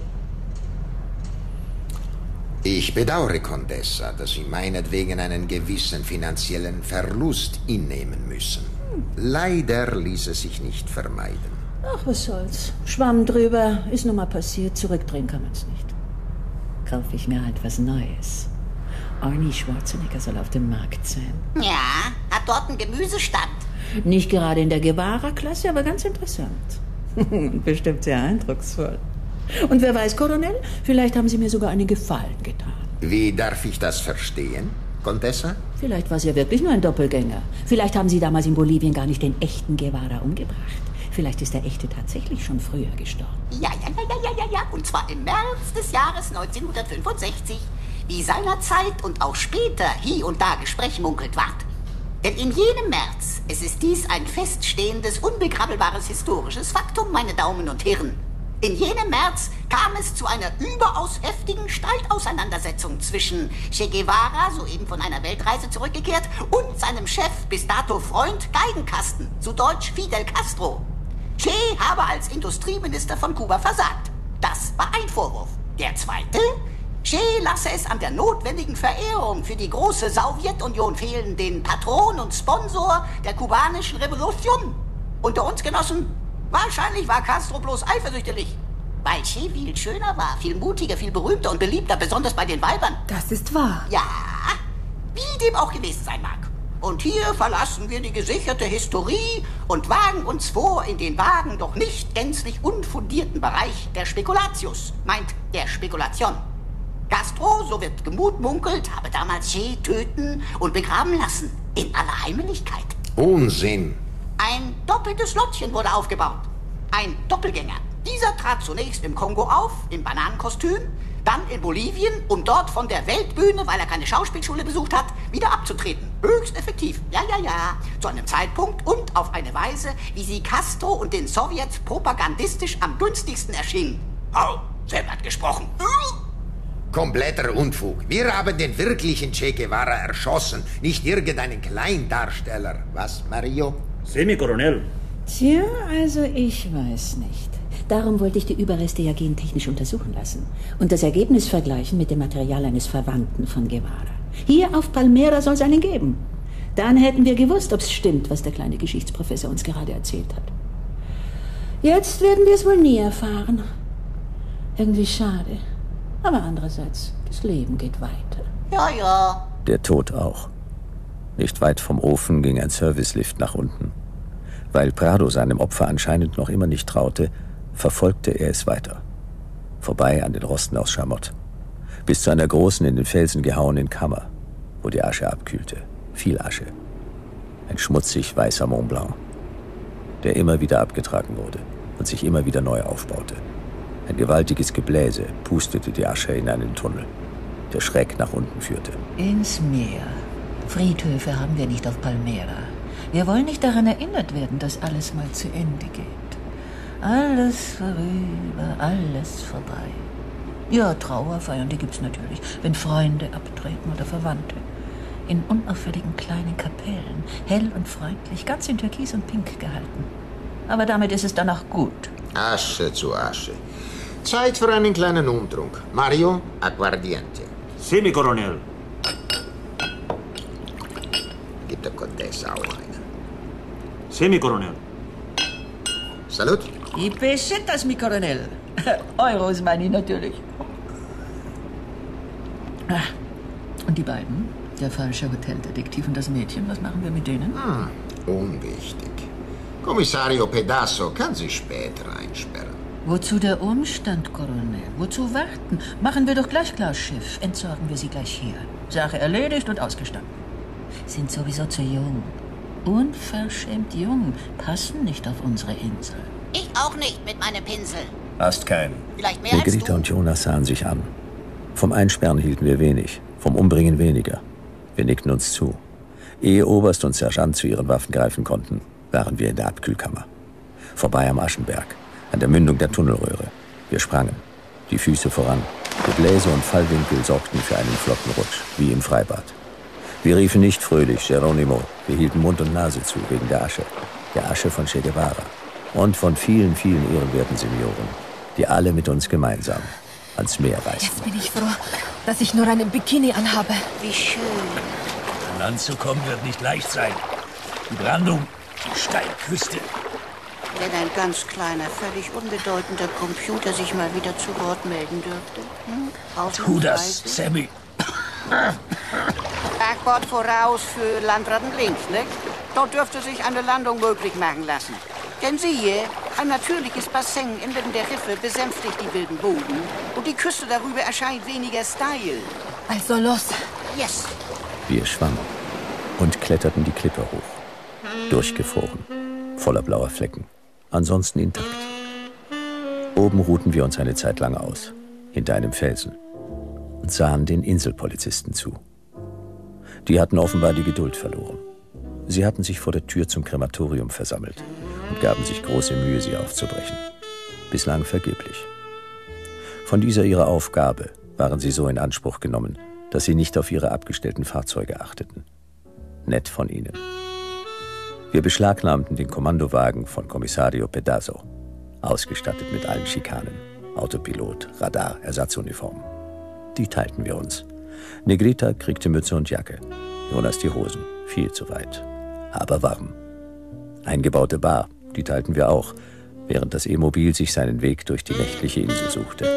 Ich bedauere, Condessa, dass Sie meinetwegen einen gewissen finanziellen Verlust hinnehmen müssen. Leider ließ es sich nicht vermeiden. Ach, was soll's. Schwamm drüber, ist nun mal passiert, zurückdrehen kann man's nicht. Kaufe ich mir halt was Neues. Arnie Schwarzenegger soll auf dem Markt sein. Ja, hat dort einen Gemüsestand. Nicht gerade in der Guevara-Klasse, aber ganz interessant. Bestimmt sehr eindrucksvoll. Und wer weiß, Koronel, vielleicht haben Sie mir sogar einen Gefallen getan. Wie darf ich das verstehen, Condessa? Vielleicht war es ja wirklich nur ein Doppelgänger. Vielleicht haben Sie damals in Bolivien gar nicht den echten Guevara umgebracht. Vielleicht ist der echte tatsächlich schon früher gestorben. Ja. Und zwar im März des Jahres 1965. Wie seinerzeit und auch später hier und da gesprechmunkelt ward. Denn in jenem März, es ist dies ein feststehendes, unbegrabbelbares historisches Faktum, meine Damen und Herren. In jenem März kam es zu einer überaus heftigen Streitauseinandersetzung zwischen Che Guevara, soeben von einer Weltreise zurückgekehrt, und seinem Chef, bis dato Freund Geigenkasten, zu Deutsch Fidel Castro. Che habe als Industrieminister von Kuba versagt. Das war ein Vorwurf. Der zweite? Che lasse es an der notwendigen Verehrung für die große Sowjetunion fehlen, den Patron und Sponsor der kubanischen Revolution. Unter uns Genossen, wahrscheinlich war Castro bloß eifersüchtig, weil Che viel schöner war, viel mutiger, viel berühmter und beliebter, besonders bei den Weibern. Das ist wahr. Ja, wie dem auch gewesen sein mag. Und hier verlassen wir die gesicherte Historie und wagen uns vor in den vagen, doch nicht gänzlich unfundierten Bereich der Spekulatius, meint der Spekulation. Castro, so wird gemutmunkelt, habe damals Che töten und begraben lassen, in aller Heimlichkeit. Unsinn. Ein doppeltes Lottchen wurde aufgebaut. Ein Doppelgänger. Dieser trat zunächst im Kongo auf, im Bananenkostüm, dann in Bolivien, um dort von der Weltbühne, weil er keine Schauspielschule besucht hat, wieder abzutreten. Höchst effektiv. Ja. Zu einem Zeitpunkt und auf eine Weise, wie sie Castro und den Sowjets propagandistisch am günstigsten erschien. Oh, Sam hat gesprochen. Kompletter Unfug. Wir haben den wirklichen Che Guevara erschossen, nicht irgendeinen Kleindarsteller. Was, Mario? Semi-Koronel. Tja, also ich weiß nicht. Darum wollte ich die Überreste ja gentechnisch untersuchen lassen und das Ergebnis vergleichen mit dem Material eines Verwandten von Guevara. Hier auf Palmera soll es einen geben. Dann hätten wir gewusst, ob es stimmt, was der kleine Geschichtsprofessor uns gerade erzählt hat. Jetzt werden wir es wohl nie erfahren. Irgendwie schade. Aber andererseits, das Leben geht weiter. Ja, ja. Der Tod auch. Nicht weit vom Ofen ging ein Servicelift nach unten. Weil Prado seinem Opfer anscheinend noch immer nicht traute, verfolgte er es weiter. Vorbei an den Rosten aus Schamott. Bis zu einer großen, in den Felsen gehauenen Kammer, wo die Asche abkühlte. Viel Asche. Ein schmutzig weißer Mont Blanc, der immer wieder abgetragen wurde und sich immer wieder neu aufbaute. Ein gewaltiges Gebläse pustete die Asche in einen Tunnel, der schräg nach unten führte. Ins Meer. Friedhöfe haben wir nicht auf Palmera. Wir wollen nicht daran erinnert werden, dass alles mal zu Ende geht. Alles vorüber, alles vorbei. Ja, Trauerfeiern, die gibt's natürlich, wenn Freunde abtreten oder Verwandte. In unauffälligen kleinen Kapellen, hell und freundlich, ganz in Türkis und Pink gehalten. Aber damit ist es dann auch gut. Asche zu Asche. Zeit für einen kleinen Umtrunk. Mario, Aguardiente. Sí, mi Coronel. Gib der Contessa auch einen. Sí, mi Coronel. Salut. Y pesetas, mi Coronel. Euros meine ich natürlich. Und die beiden? Der falsche Hoteldetektiv und das Mädchen, was machen wir mit denen? Unwichtig. Kommissario Pedasso kann sie später einsperren. Wozu der Umstand, Coronel? Wozu warten? Machen wir doch gleich klar Schiff. Entsorgen wir sie gleich hier. Sache erledigt und ausgestanden. Sind sowieso zu jung. Unverschämt jung. Passen nicht auf unsere Insel. Ich auch nicht mit meinem Pinsel. Hast keinen. Vielleicht mehr als Negrita du. und Jonas sahen sich an. Vom Einsperren hielten wir wenig, vom Umbringen weniger. Wir nickten uns zu. Ehe Oberst und Sergeant zu ihren Waffen greifen konnten, waren wir in der Abkühlkammer. Vorbei am Aschenberg, an der Mündung der Tunnelröhre. Wir sprangen, die Füße voran. Gebläse und Fallwinkel sorgten für einen flotten Rutsch, wie im Freibad. Wir riefen nicht fröhlich Geronimo. Wir hielten Mund und Nase zu wegen der Asche von Che Guevara und von vielen, vielen ehrenwerten Senioren, die alle mit uns gemeinsam ans Meer reisten. Jetzt bin ich froh, dass ich nur einen Bikini anhabe. Wie schön. An Land zu kommen wird nicht leicht sein. Die Brandung, die Steinküste. Wenn ein ganz kleiner, völlig unbedeutender Computer sich mal wieder zu Wort melden dürfte. Tu das, Sammy. Backbord voraus für Landratten links, nicht? Dort dürfte sich eine Landung möglich machen lassen. Denn siehe, ein natürliches Bassin inmitten der Riffe besänftigt die wilden Boden und die Küste darüber erscheint weniger steil. Also los. Yes. Wir schwammen und kletterten die Klippe hoch. Durchgefroren, voller blauer Flecken, ansonsten intakt. Oben ruhten wir uns eine Zeit lang aus, hinter einem Felsen, und sahen den Inselpolizisten zu. Die hatten offenbar die Geduld verloren. Sie hatten sich vor der Tür zum Krematorium versammelt und gaben sich große Mühe, sie aufzubrechen. Bislang vergeblich. Von dieser ihrer Aufgabe waren sie so in Anspruch genommen, dass sie nicht auf ihre abgestellten Fahrzeuge achteten. Nett von ihnen. Wir beschlagnahmten den Kommandowagen von Kommissario Pedasso, ausgestattet mit allen Schikanen, Autopilot, Radar, Ersatzuniform. Die teilten wir uns. Negrita kriegte Mütze und Jacke, Jonas die Hosen, viel zu weit, aber warm. Eingebaute Bar, die teilten wir auch, während das E-Mobil sich seinen Weg durch die nächtliche Insel suchte.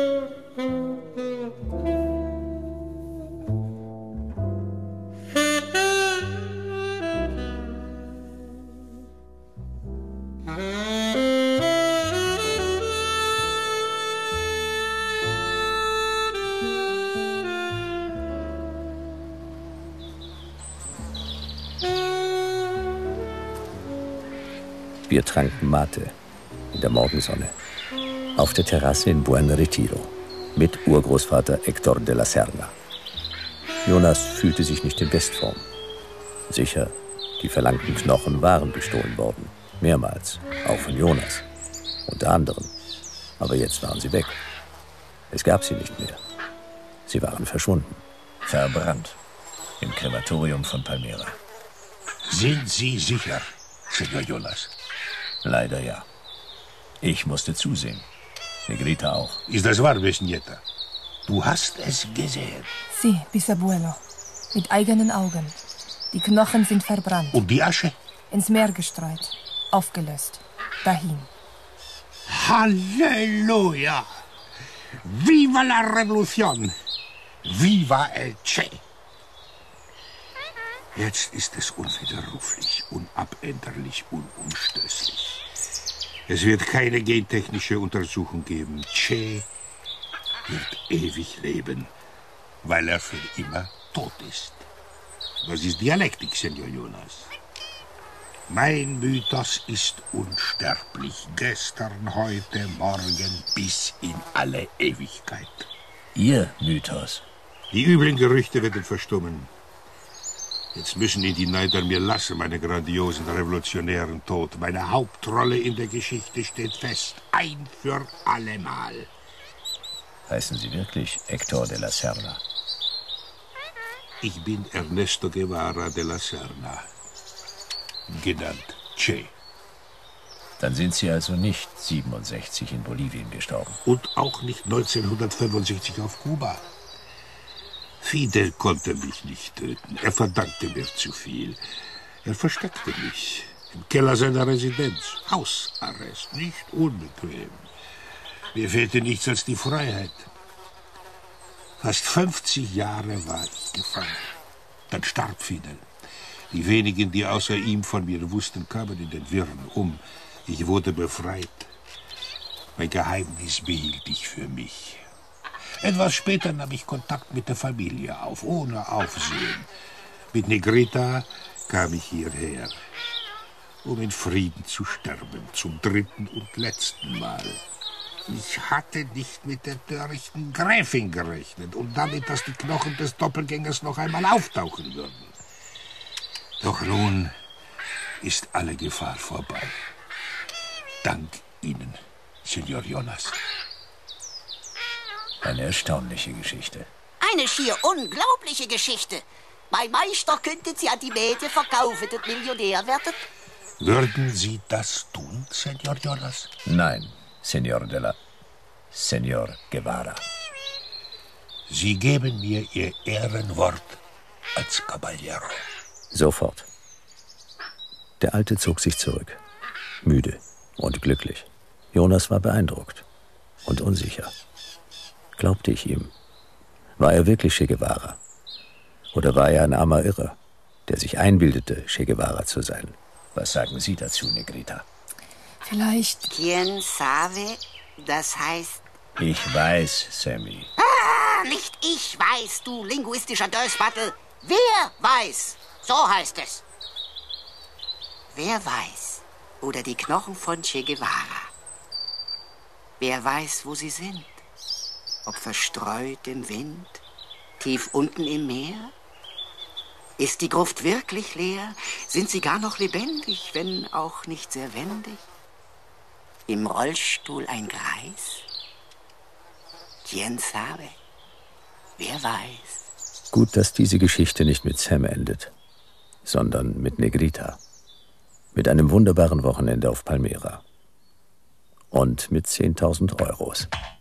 Wir tranken Mate in der Morgensonne auf der Terrasse in Buen Retiro mit Urgroßvater Héctor de la Serna. Jonas fühlte sich nicht in Bestform. Sicher, die verlangten Knochen waren bestohlen worden. Mehrmals, auch von Jonas. Unter anderem. Aber jetzt waren sie weg. Es gab sie nicht mehr. Sie waren verschwunden. Verbrannt. Im Krematorium von Palmera. Sind Sie sicher, Senor Jonas? Leider ja. Ich musste zusehen. Negrita auch. Ist das wahr, Vesnieta? Du hast es gesehen. Sí, bisabuelo. Mit eigenen Augen. Die Knochen sind verbrannt. Und die Asche? Ins Meer gestreut. Aufgelöst. Dahin. Halleluja! Viva la Revolution! Viva el Che! Jetzt ist es unwiderruflich, unabänderlich, unumstößlich. Es wird keine gentechnische Untersuchung geben. Che wird ewig leben, weil er für immer tot ist. Das ist Dialektik, Senor Jonas. Mein Mythos ist unsterblich. Gestern, heute, morgen, bis in alle Ewigkeit. Ihr Mythos? Die üblen Gerüchte werden verstummen. Jetzt müssen ihn die Neider mir lassen, meine grandiosen revolutionären Tod. Meine Hauptrolle in der Geschichte steht fest. Ein für allemal. Heißen Sie wirklich Héctor de la Serna? Ich bin Ernesto Guevara de la Serna, genannt Che. Dann sind Sie also nicht 67 in Bolivien gestorben. Und auch nicht 1965 auf Kuba. Fidel konnte mich nicht töten. Er verdankte mir zu viel. Er versteckte mich im Keller seiner Residenz. Hausarrest, nicht unbequem. Mir fehlte nichts als die Freiheit. Fast 50 Jahre war ich gefangen. Dann starb Fidel. Die wenigen, die außer ihm von mir wussten, kamen in den Wirren um. Ich wurde befreit. Mein Geheimnis behielt ich für mich. Etwas später nahm ich Kontakt mit der Familie auf, ohne Aufsehen. Mit Negrita kam ich hierher, um in Frieden zu sterben, zum 3. und letzten Mal. Ich hatte nicht mit der törichten Gräfin gerechnet und damit, dass die Knochen des Doppelgängers noch einmal auftauchen würden. Doch nun ist alle Gefahr vorbei. Dank Ihnen, Senor Jonas. Eine erstaunliche Geschichte. Eine schier unglaubliche Geschichte. Mein Meister könnte sie an die Medien verkaufen und Millionär werden. Würden Sie das tun, Senor Jonas? Nein, Senor Guevara. Sie geben mir Ihr Ehrenwort als Caballero. Sofort. Der Alte zog sich zurück. Müde und glücklich. Jonas war beeindruckt und unsicher. Glaubte ich ihm? War er wirklich Che Guevara? Oder war er ein armer Irrer, der sich einbildete, Che Guevara zu sein? Was sagen Sie dazu, Negrita? Vielleicht... Quien sabe, das heißt... Ich weiß, Sammy. Ah, nicht ich weiß, du linguistischer Dösbattel. Wer weiß? So heißt es. Wer weiß? Oder die Knochen von Che Guevara. Wer weiß, wo sie sind? Ob verstreut im Wind, tief unten im Meer? Ist die Gruft wirklich leer? Sind sie gar noch lebendig, wenn auch nicht sehr wendig? Im Rollstuhl ein Greis? Quien sabe? Wer weiß? Gut, dass diese Geschichte nicht mit Sam endet, sondern mit Negrita. Mit einem wunderbaren Wochenende auf Palmera. Und mit 10.000 Euros.